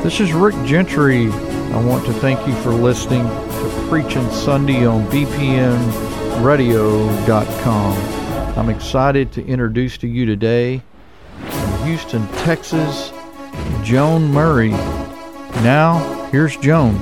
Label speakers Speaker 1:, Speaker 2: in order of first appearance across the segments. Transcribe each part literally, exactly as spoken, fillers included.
Speaker 1: This is Rick Gentry. I want to thank you for listening to Preaching Sunday on B P M radio dot com. I'm excited to introduce to you today from Houston, Texas, Joan Murray. Now, here's Joan.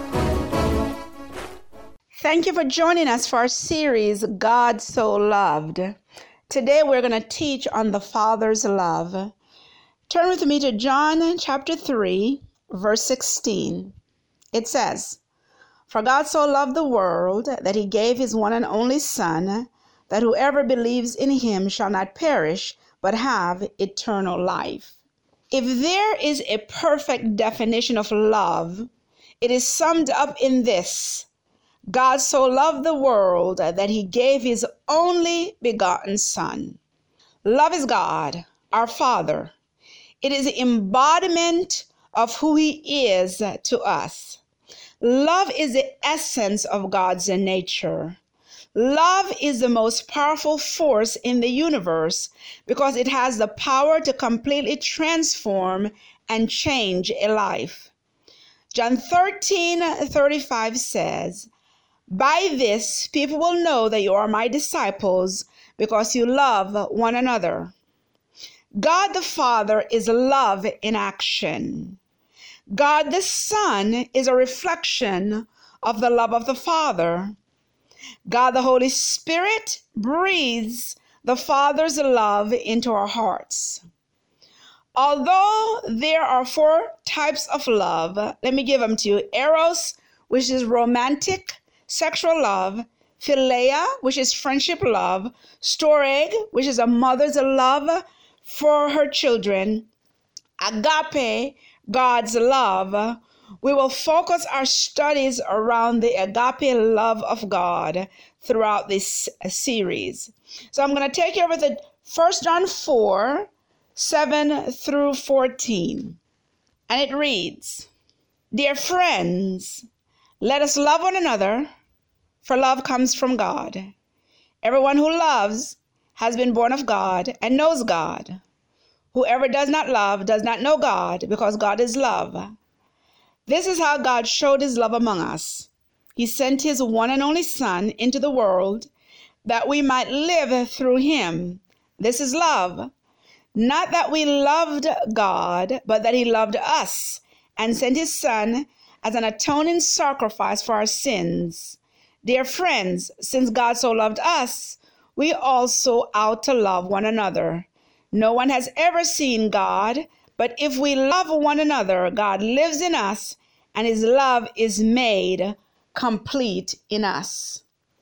Speaker 2: Thank you for joining us for our series, God So Loved. Today we're going to teach on the Father's love. Turn with me to John chapter three, verse sixteen. It says, "For God so loved the world that he gave his one and only Son, that whoever believes in him shall not perish, but have eternal life." If there is a perfect definition of love, it is summed up in this: God so loved the world that he gave his only begotten Son. Love is God, our Father. It is the embodiment of who he is to us. Love is the essence of God's nature. Love is the most powerful force in the universe because it has the power to completely transform and change a life. John thirteen thirty-five says, "By this people will know that you are my disciples, because you love one another." God the Father is love in action. God the Son is a reflection of the love of the Father. God the Holy Spirit breathes the Father's love into our hearts. Although there are four types of love, let me give them to you. Eros, which is romantic, sexual love. Philia, which is friendship love. Storge, which is a mother's love for her children. Agape, God's love. We will focus our studies around the agape love of God throughout this series. So I'm going to take you over to First John four, seven through fourteen. And it reads, "Dear friends, let us love one another, for love comes from God. Everyone who loves has been born of God and knows God. Whoever does not love does not know God, because God is love. This is how God showed his love among us. He sent his one and only Son into the world that we might live through him. This is love. Not that we loved God, but that he loved us and sent his Son as an atoning sacrifice for our sins. Dear friends, since God so loved us, we also ought to love one another. No one has ever seen God, but if we love one another, God lives in us, and his love is made complete in us."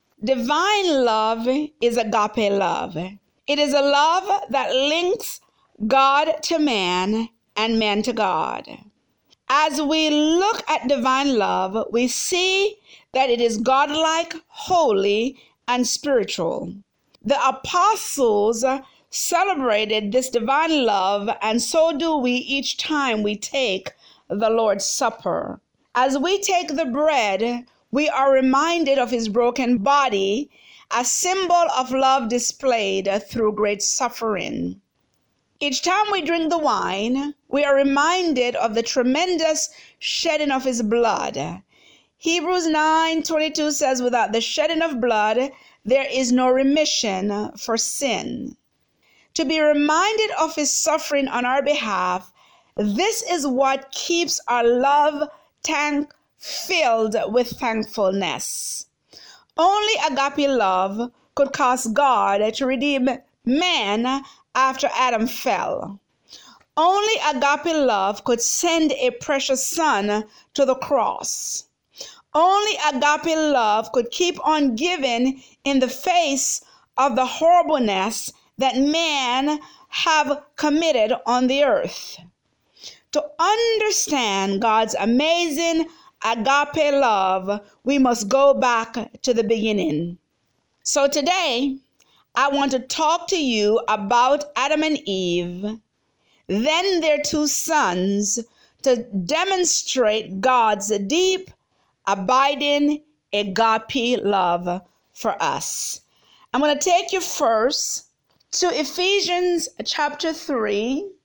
Speaker 2: Divine love is agape love. It is a love that links God to man and man to God. As we look at divine love, we see that it is godlike, holy, and spiritual. The apostles celebrated this divine love, and so do we each time we take the Lord's Supper. As we take the bread, we are reminded of his broken body, a symbol of love displayed through great suffering. Each time we drink the wine, we are reminded of the tremendous shedding of his blood. Hebrews nine twenty-two says, "Without the shedding of blood, there is no remission for sin." To be reminded of his suffering on our behalf, this is what keeps our love tank filled with thankfulness. Only agape love could cause God to redeem man after Adam fell. Only agape love could send a precious Son to the cross. Only agape love could keep on giving in the face of the horribleness that man have committed on the earth. To understand God's amazing agape love, we must go back to the beginning. So today, I want to talk to you about Adam and Eve, then their two sons, to demonstrate God's deep, abiding agape love for us. I'm going to take you first to Ephesians chapter three,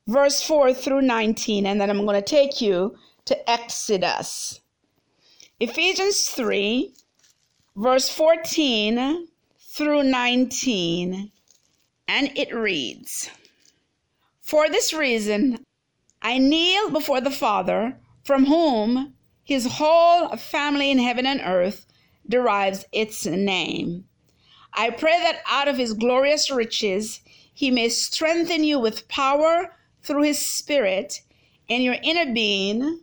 Speaker 2: verse four through nineteen, and then I'm going to take you to Exodus. Ephesians three, verse fourteen through nineteen, and it reads, "For this reason I kneel before the Father, from whom his whole family in heaven and earth derives its name. I pray that out of his glorious riches he may strengthen you with power through his Spirit in your inner being,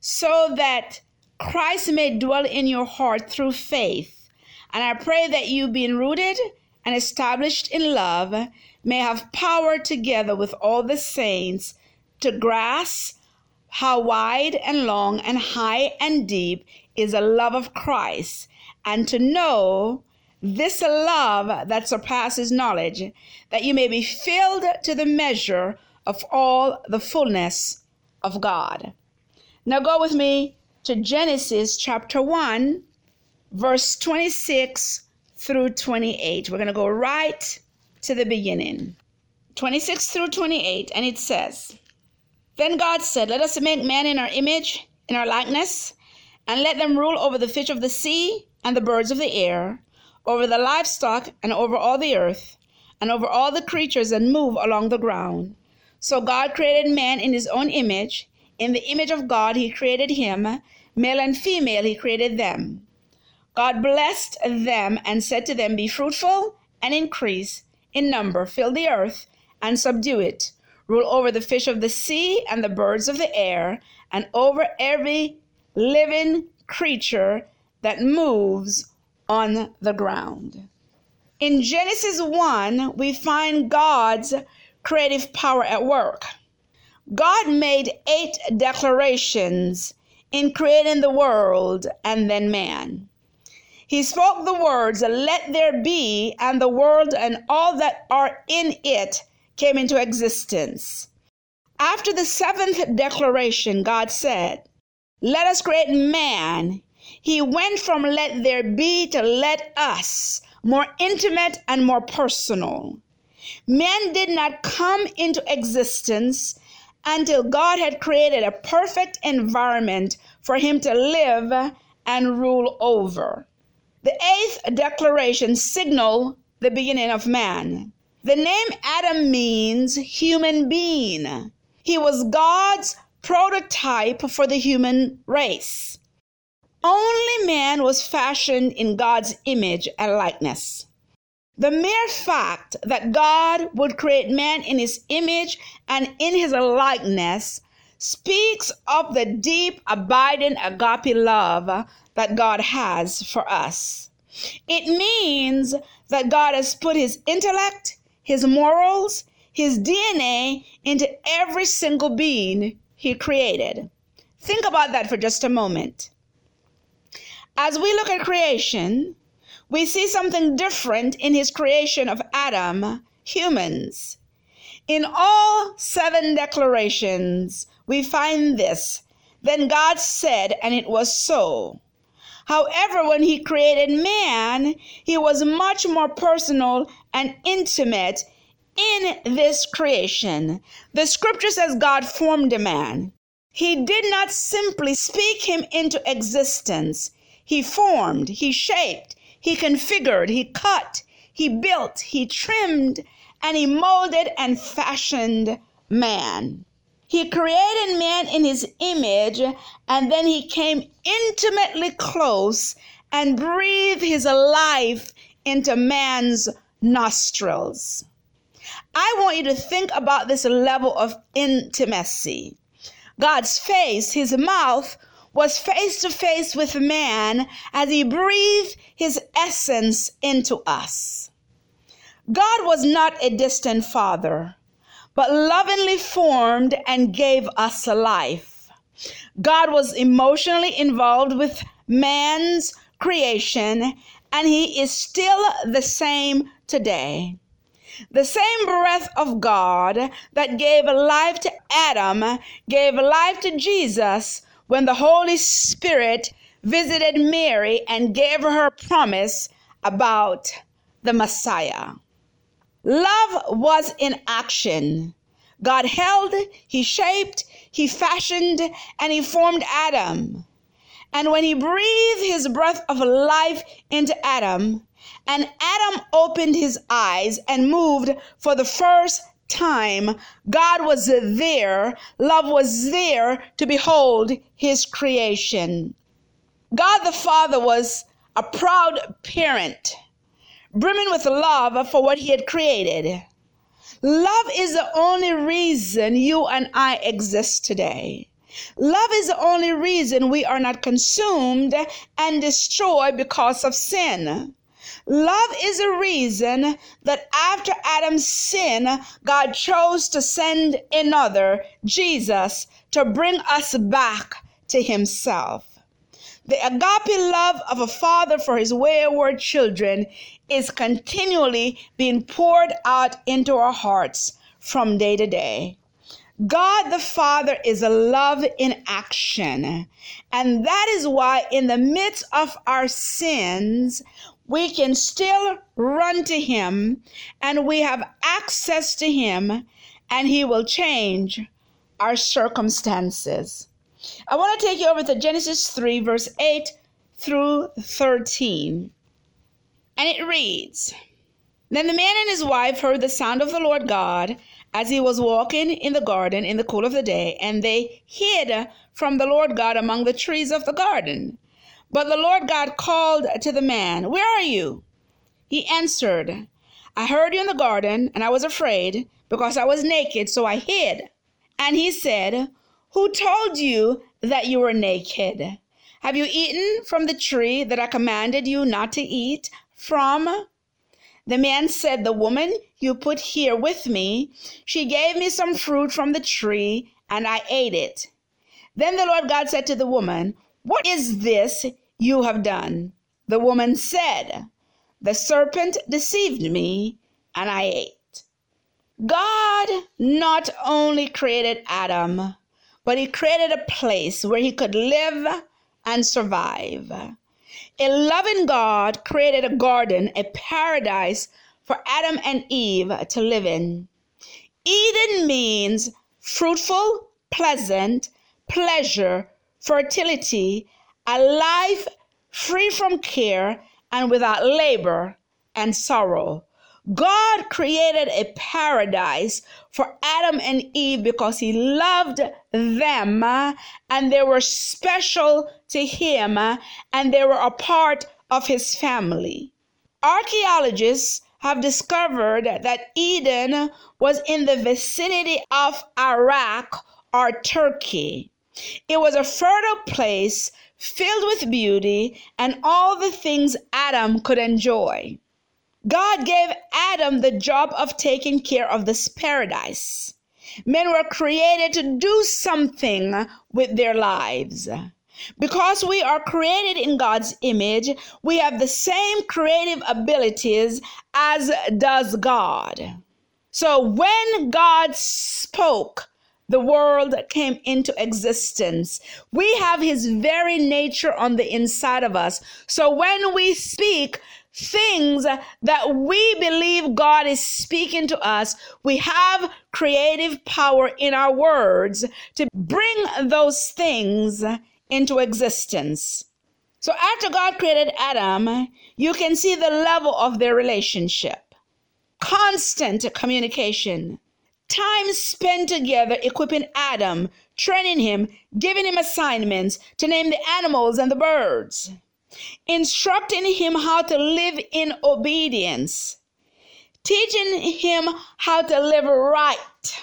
Speaker 2: so that Christ may dwell in your heart through faith. And I pray that you, being rooted and established in love, may have power together with all the saints to grasp how wide and long and high and deep is the love of Christ, and to know this love that surpasses knowledge, that you may be filled to the measure of all the fullness of God." Now go with me to Genesis chapter one, verse twenty-six through twenty-eight. We're going to go right to the beginning. twenty-six through twenty-eight, and it says, "Then God said, let us make man in our image, in our likeness, and let them rule over the fish of the sea and the birds of the air, over the livestock and over all the earth, and over all the creatures that move along the ground. So God created man in his own image. In the image of God he created him. Male and female he created them. God blessed them and said to them, be fruitful and increase in number, fill the earth and subdue it. Rule over the fish of the sea and the birds of the air, and over every living creature that moves on the ground." In Genesis one, we find God's creative power at work. God made eight declarations in creating the world and then man. He spoke the words, "Let there be," and the world and all that are in it came into existence. After the seventh declaration, God said, "Let us create man." He went from "let there be" to "let us," more intimate and more personal. Man did not come into existence until God had created a perfect environment for him to live and rule over. The eighth declaration signaled the beginning of man. The name Adam means human being. He was God's prototype for the human race. Only man was fashioned in God's image and likeness. The mere fact that God would create man in his image and in his likeness speaks of the deep, abiding agape love that God has for us. It means that God has put his intellect, his morals, his D N A into every single being he created. Think about that for just a moment. As we look at creation, we see something different in his creation of Adam, humans. In all seven declarations, we find this: "Then God said, and it was so." However, when he created man, he was much more personal and intimate in this creation. The scripture says God formed a man. He did not simply speak him into existence. He formed, he shaped, he configured, he cut, he built, he trimmed, and he molded and fashioned man. He created man in his image, and then he came intimately close and breathed his life into man's nostrils. I want you to think about this level of intimacy. God's face, his mouth, was face to face with man as he breathed his essence into us. God was not a distant father, but lovingly formed and gave us life. God was emotionally involved with man's creation, and he is still the same today. The same breath of God that gave life to Adam gave life to Jesus when the Holy Spirit visited Mary and gave her a promise about the Messiah. Love was in action. God held, he shaped, he fashioned, and he formed Adam. And when he breathed his breath of life into Adam, and Adam opened his eyes and moved for the first time, God was there, love was there to behold his creation. God the Father was a proud parent, brimming with love for what he had created. Love is the only reason you and I exist today. Love is the only reason we are not consumed and destroyed because of sin. Love is the reason that after Adam's sin, God chose to send another, Jesus, to bring us back to himself. The agape love of a father for his wayward children is continually being poured out into our hearts from day to day. God the Father is a love in action, and that is why in the midst of our sins, we can still run to him, and we have access to him, and he will change our circumstances. I want to take you over to Genesis three, verse eight through thirteen. And it reads, Then the man and his wife heard the sound of the Lord God as he was walking in the garden in the cool of the day, and they hid from the Lord God among the trees of the garden. But the Lord God called to the man, Where are you? He answered, I heard you in the garden, and I was afraid, because I was naked, so I hid. And he said, Who told you that you were naked? Have you eaten from the tree that I commanded you not to eat from? The man said, The woman you put here with me, she gave me some fruit from the tree, and I ate it. Then the Lord God said to the woman, What is this you have done? The woman said, The serpent deceived me, and I ate. God not only created Adam, but he created a place where he could live and survive. A loving God created a garden, a paradise for Adam and Eve to live in. Eden means fruitful, pleasant, pleasure, fertility, a life free from care and without labor and sorrow. God created a paradise for Adam and Eve because he loved them, and they were special to him, and they were a part of his family. Archaeologists have discovered that Eden was in the vicinity of Iraq or Turkey. It was a fertile place filled with beauty and all the things Adam could enjoy. God gave Adam the job of taking care of this paradise. Men were created to do something with their lives. Because we are created in God's image, we have the same creative abilities as does God. So when God spoke, the world came into existence. We have his very nature on the inside of us. So when we speak things that we believe God is speaking to us, we have creative power in our words to bring those things into existence. So after God created Adam, you can see the level of their relationship. Constant communication. Time spent together equipping Adam, training him, giving him assignments to name the animals and the birds, instructing him how to live in obedience, teaching him how to live right.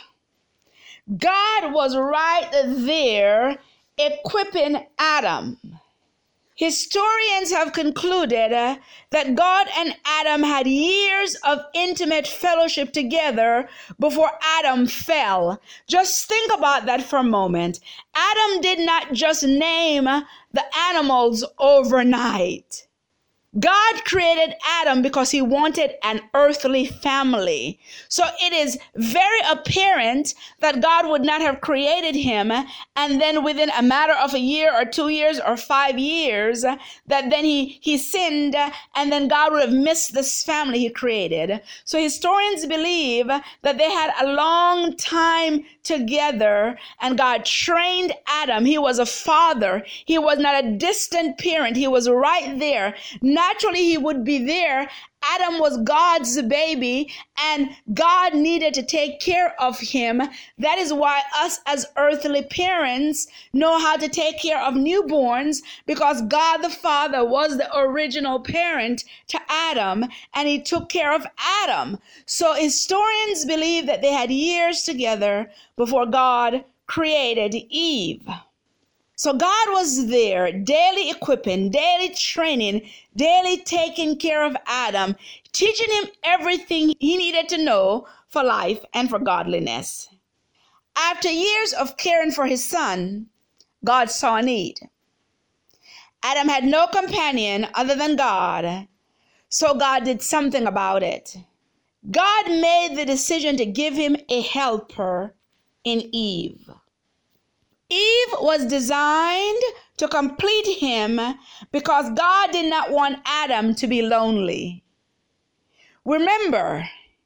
Speaker 2: God was right there equipping Adam. Historians have concluded uh, that God and Adam had years of intimate fellowship together before Adam fell. Just think about that for a moment. Adam did not just name the animals overnight. God created Adam because he wanted an earthly family. So it is very apparent that God would not have created him and then within a matter of a year or two years or five years that then he, he sinned and then God would have missed this family he created. So historians believe that they had a long time together and God trained Adam. He was a father. He was not a distant parent. He was right there. Naturally, he would be there. Adam was God's baby and God needed to take care of him. That is why us as earthly parents know how to take care of newborns, because God the Father was the original parent to Adam and he took care of Adam. So historians believe that they had years together before God created Eve. So God was there, daily equipping, daily training, daily taking care of Adam, teaching him everything he needed to know for life and for godliness. After years of caring for his son, God saw a need. Adam had no companion other than God, so God did something about it. God made the decision to give him a helper in Eve. Eve was designed to complete him because God did not want Adam to be lonely. Remember,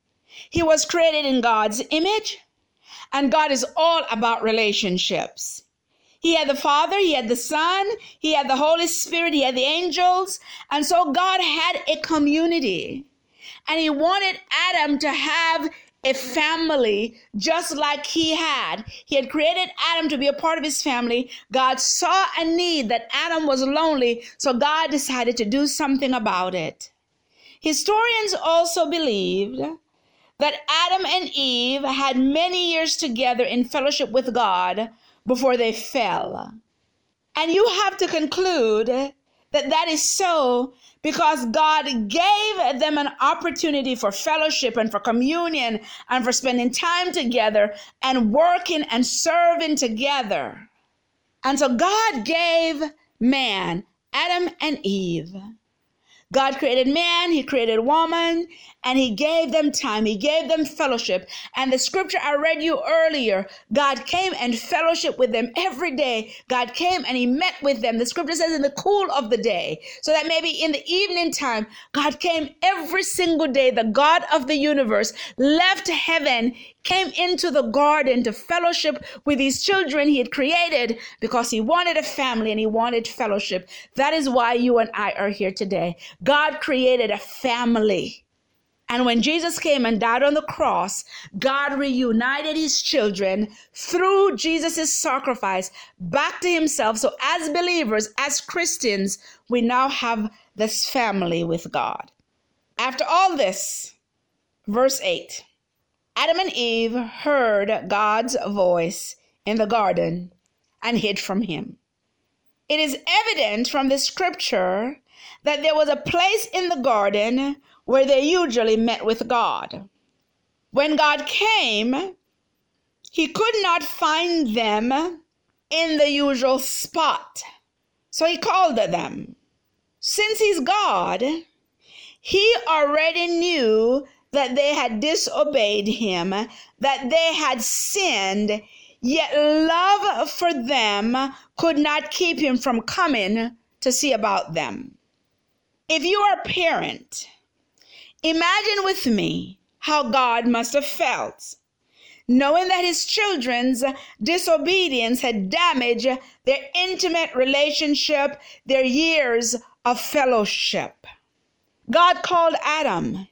Speaker 2: he was created in God's image, and God is all about relationships. He had the Father, he had the Son, he had the Holy Spirit, he had the angels, and so God had a community, and he wanted Adam to have a family just like he had. He had created Adam to be a part of his family. God saw a need that Adam was lonely, so God decided to do something about it. Historians also believed that Adam and Eve had many years together in fellowship with God before they fell. And you have to conclude that that is so because God gave them an opportunity for fellowship and for communion and for spending time together and working and serving together. And so God gave man, Adam and Eve. God created man, he created woman, and he gave them time. He gave them fellowship. And the scripture I read you earlier, God came and fellowship with them every day. God came and he met with them. The scripture says in the cool of the day. So that maybe in the evening time, God came every single day. The God of the universe left heaven, came into the garden to fellowship with these children he had created because he wanted a family and he wanted fellowship. That is why you and I are here today. God created a family. And when Jesus came and died on the cross, God reunited his children through Jesus' sacrifice back to himself. So as believers, as Christians, we now have this family with God. After all this, verse eight, Adam and Eve heard God's voice in the garden and hid from him. It is evident from the scripture that there was a place in the garden where they usually met with God. When God came, he could not find them in the usual spot. So he called them. Since he's God, he already knew that they had disobeyed him, that they had sinned, yet love for them could not keep him from coming to see about them. If you are a parent, imagine with me how God must have felt, knowing that his children's disobedience had damaged their intimate relationship, their years of fellowship. God called Adam.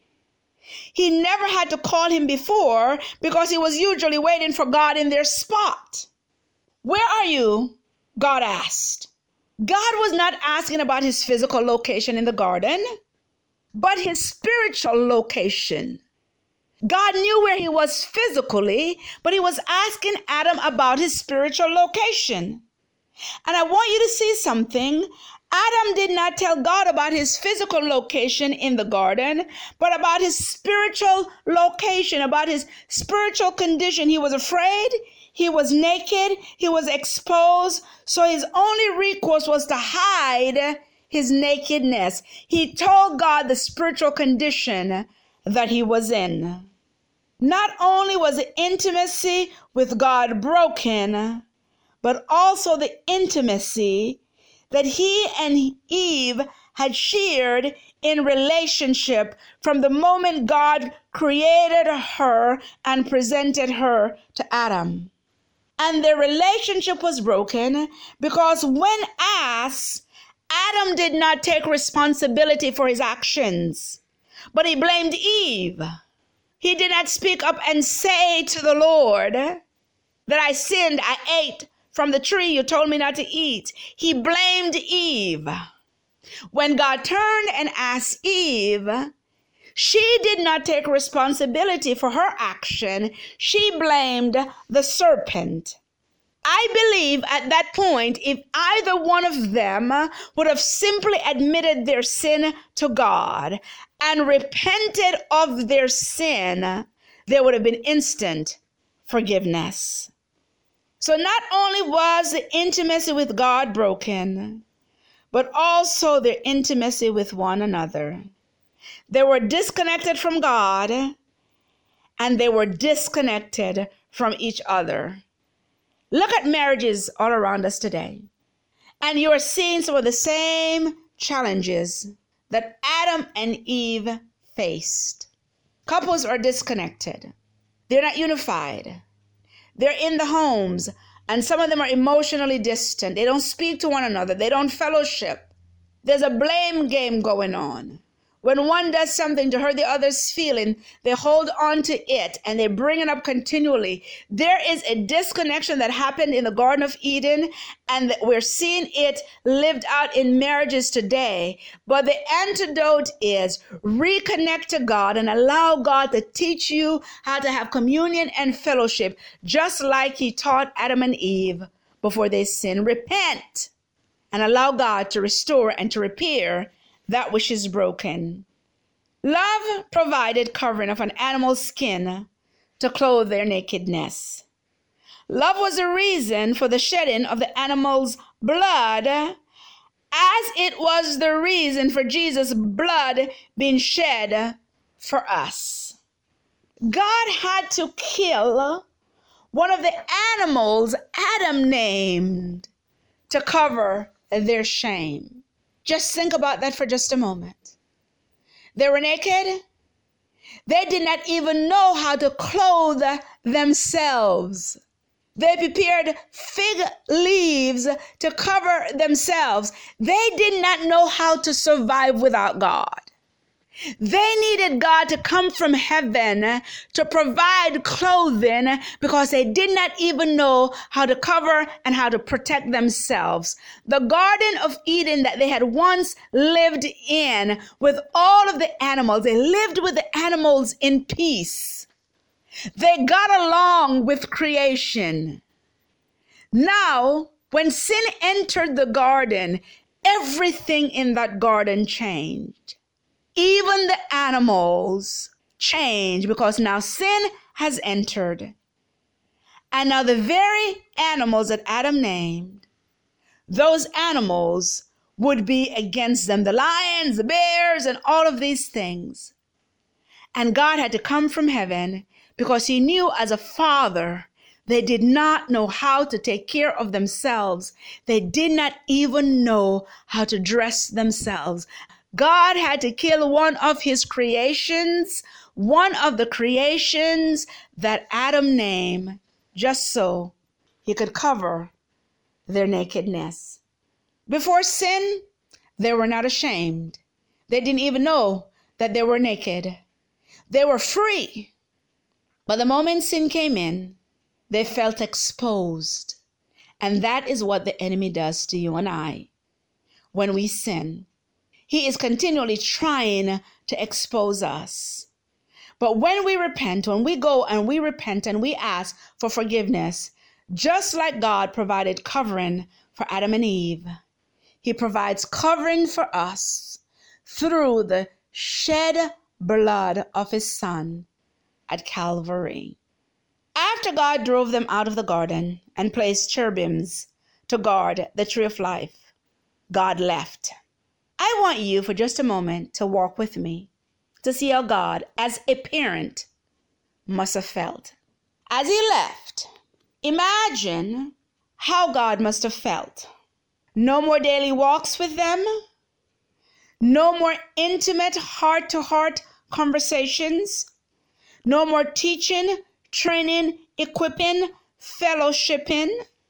Speaker 2: He never had to call him before because he was usually waiting for God in their spot. Where are you? God asked. God was not asking about his physical location in the garden, but his spiritual location. God knew where he was physically, but he was asking Adam about his spiritual location. And I want you to see something. Adam did not tell God about his physical location in the garden, but about his spiritual location, about his spiritual condition. He was afraid, he was naked, he was exposed, so his only recourse was to hide his nakedness. He told God the spiritual condition that he was in. Not only was the intimacy with God broken, but also the intimacy that he and Eve had shared in relationship from the moment God created her and presented her to Adam. And their relationship was broken because when asked, Adam did not take responsibility for his actions, but he blamed Eve. He did not speak up and say to the Lord that I sinned, I ate from the tree you told me not to eat. He blamed Eve. When God turned and asked Eve, she did not take responsibility for her action. She blamed the serpent. I believe at that point, if either one of them would have simply admitted their sin to God and repented of their sin, there would have been instant forgiveness. So not only was the intimacy with God broken, but also their intimacy with one another. They were disconnected from God, and they were disconnected from each other. Look at marriages all around us today, and you are seeing some of the same challenges that Adam and Eve faced. Couples are disconnected. They're not unified. They're in the homes, and some of them are emotionally distant. They don't speak to one another. They don't fellowship. There's a blame game going on. When one does something to hurt the other's feeling, they hold on to it and they bring it up continually. There is a disconnection that happened in the Garden of Eden, and we're seeing it lived out in marriages today. But the antidote is reconnect to God and allow God to teach you how to have communion and fellowship, just like he taught Adam and Eve before they sinned. Repent and allow God to restore and to repair that which is broken. Love provided covering of an animal's skin to clothe their nakedness. Love was the reason for the shedding of the animal's blood, as it was the reason for Jesus' blood being shed for us. God had to kill one of the animals Adam named to cover their shame. Just think about that for just a moment. They were naked. They did not even know how to clothe themselves. They prepared fig leaves to cover themselves. They did not know how to survive without God. They needed God to come from heaven to provide clothing because they did not even know how to cover and how to protect themselves. The Garden of Eden that they had once lived in with all of the animals, they lived with the animals in peace. They got along with creation. Now, when sin entered the garden, everything in that garden changed. Even the animals change because now sin has entered. And now the very animals that Adam named, those animals would be against them. The lions, the bears, and all of these things. And God had to come from heaven because he knew as a father, they did not know how to take care of themselves. They did not even know how to dress themselves. God had to kill one of his creations, one of the creations that Adam named, just so he could cover their nakedness. Before sin, they were not ashamed. They didn't even know that they were naked. They were free. But the moment sin came in, they felt exposed. And that is what the enemy does to you and I when we sin. He is continually trying to expose us. But when we repent, when we go and we repent and we ask for forgiveness, just like God provided covering for Adam and Eve, he provides covering for us through the shed blood of his Son at Calvary. After God drove them out of the garden and placed cherubims to guard the tree of life, God left. I want you for just a moment to walk with me to see how God, as a parent, must have felt. As he left, imagine how God must have felt. No more daily walks with them. No more intimate heart-to-heart conversations. No more teaching, training, equipping, fellowshipping.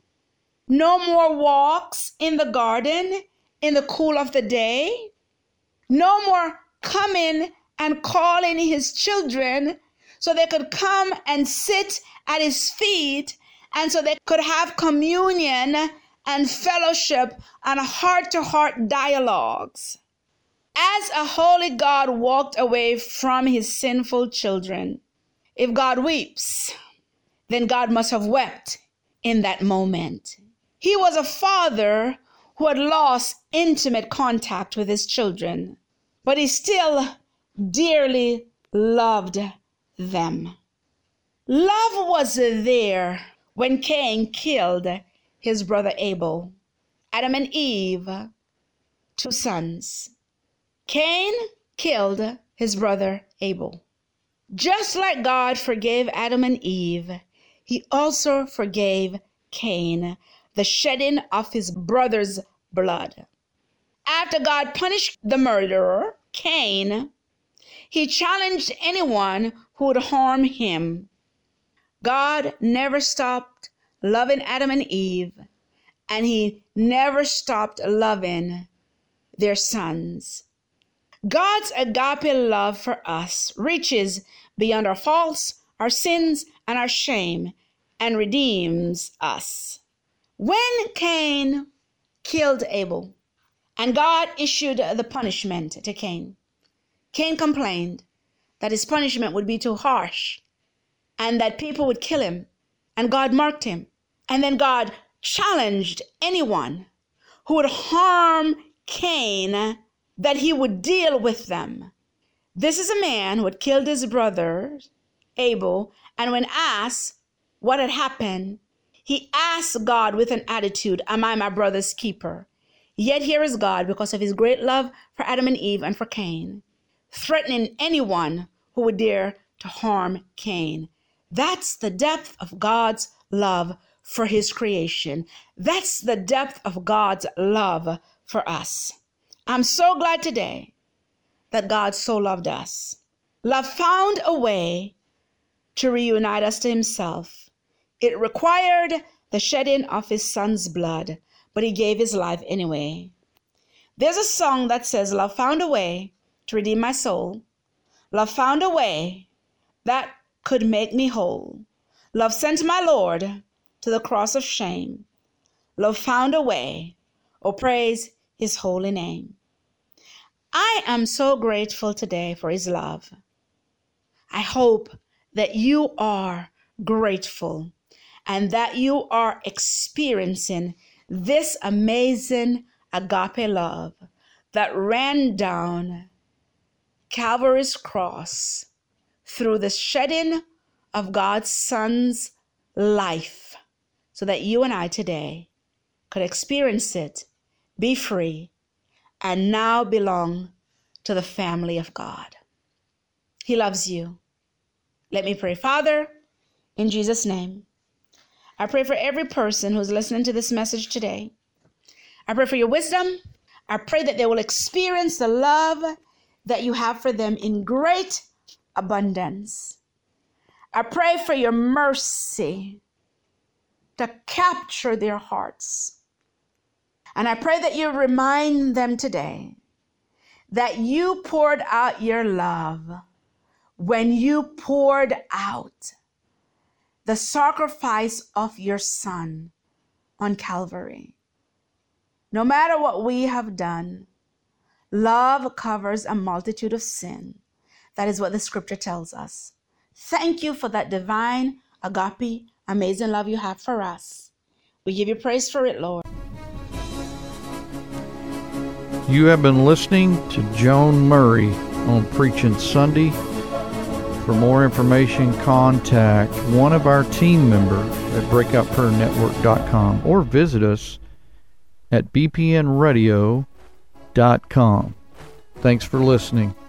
Speaker 2: No more walks in the garden in the cool of the day. No more coming and calling his children so they could come and sit at his feet and so they could have communion and fellowship and heart-to-heart dialogues. As a holy God walked away from his sinful children, if God weeps, then God must have wept in that moment. He was a father who had lost intimate contact with his children, but he still dearly loved them. Love was there when Cain killed his brother Abel. Adam and Eve, two sons. Cain killed his brother Abel. Just like God forgave Adam and Eve, he also forgave Cain the shedding of his brother's blood. After God punished the murderer, Cain, he challenged anyone who would harm him. God never stopped loving Adam and Eve, and he never stopped loving their sons. God's agape love for us reaches beyond our faults, our sins, and our shame, and redeems us. When Cain killed Abel, and God issued the punishment to Cain, Cain complained that his punishment would be too harsh and that people would kill him, and God marked him. And then God challenged anyone who would harm Cain that he would deal with them. This is a man who had killed his brother Abel, and when asked what had happened, he asked God with an attitude, am I my brother's keeper? Yet here is God, because of his great love for Adam and Eve and for Cain, threatening anyone who would dare to harm Cain. That's the depth of God's love for his creation. That's the depth of God's love for us. I'm so glad today that God so loved us. Love found a way to reunite us to himself. It required the shedding of his son's blood, but he gave his life anyway. There's a song that says, love found a way to redeem my soul. Love found a way that could make me whole. Love sent my Lord to the cross of shame. Love found a way. Oh, praise his holy name. I am so grateful today for his love. I hope that you are grateful and that you are experiencing this amazing agape love that ran down Calvary's cross through the shedding of God's Son's life, so that you and I today could experience it, be free, and now belong to the family of God. He loves you. Let me pray. Father, in Jesus' name, I pray for every person who's listening to this message today. I pray for your wisdom. I pray that they will experience the love that you have for them in great abundance. I pray for your mercy to capture their hearts. And I pray that you remind them today that you poured out your love when you poured out the sacrifice of your Son on Calvary. No matter what we have done, love covers a multitude of sin. That is what the scripture tells us. Thank you for that divine, agape, amazing love you have for us. We give you praise for it, Lord.
Speaker 1: You have been listening to Joan Murray on Preaching Sunday. For more information, contact one of our team members at breakout prayer network dot com or visit us at b p n radio dot com. Thanks for listening.